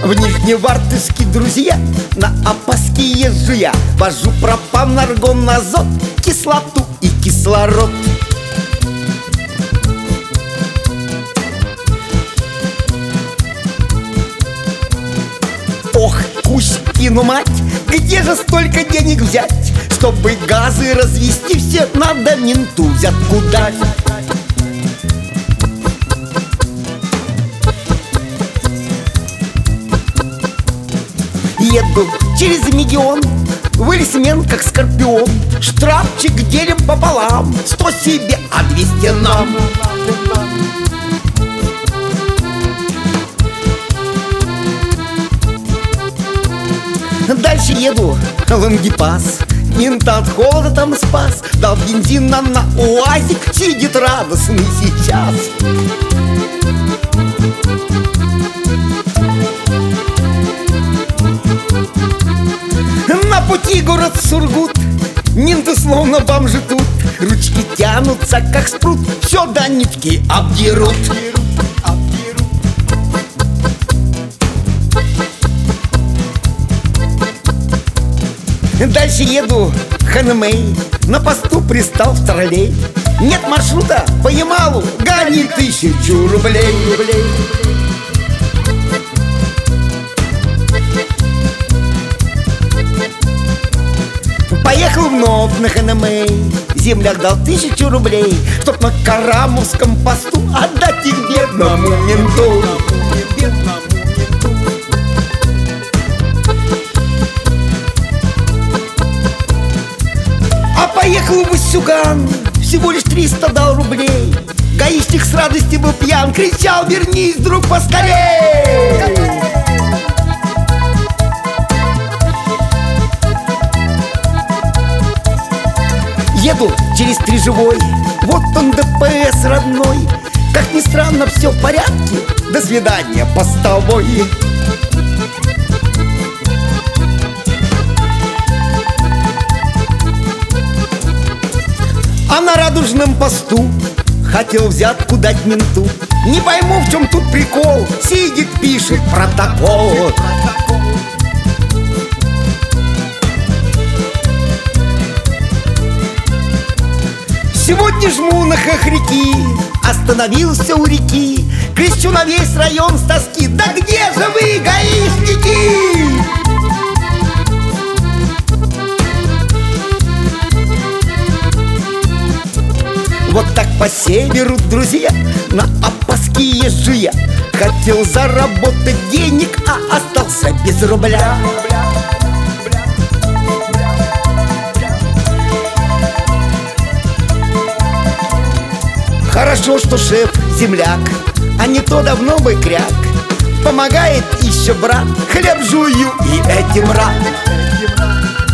В Нижневартовске, друзья, на опаске езжу я. Вожу пропан, аргон, азот, кислоту и кислород. Ох, Кузькину мать, где же столько денег взять? Чтобы газы развести все, надо менту взятку дать. Еду через Мегион, вылез мент, как скорпион. Штрафчик делим пополам, 100 себе, а 200 нам. Дальше еду, Лангепас. Мента от холода там спас. Дал бензина на УАЗик, сидит радостный сейчас. На пути город Сургут, менты словно бомжи тут. Ручки тянутся, как спрут, все до нитки обдерут. Дальше еду, Ханмэй, на посту пристал в троллей. Нет маршрута по Ямалу, гони 1000 рублей. Поехал вновь на Ханмэй, земляк дал 1000 рублей, чтоб на Карамовском посту отдать их бедному менту. Поехал в Васюган, всего лишь 300 дал рублей. Гаишник с радости был пьян, кричал: вернись, друг, поскорей! Еду через Стрежевой, вот он ДПС родной. Как ни странно, все в порядке, до свидания, постовой. А на Радужном посту хотел взятку дать менту. Не пойму, в чем тут прикол, сидит, пишет протокол. Сегодня жму на хохряки, остановился у реки. Кричу на весь район с тоски: да где же вы, гаишники? Вот так по северу, друзья, на опаске езжу я. Хотел заработать денег, а остался без рубля. Хорошо, что шеф земляк, а не то давно бы кряк. Помогает еще брат, хлеб жую и этим рад.